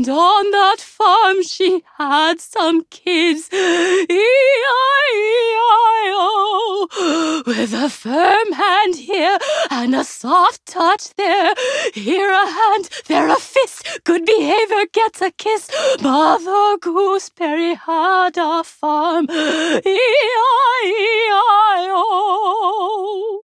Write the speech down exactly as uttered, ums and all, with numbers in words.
And on that farm she had some kids, E I E I O. With a firm hand here and a soft touch there, here a hand, there a fist, good behavior gets a kiss. Mother Gooseberry had a farm, E I E I O.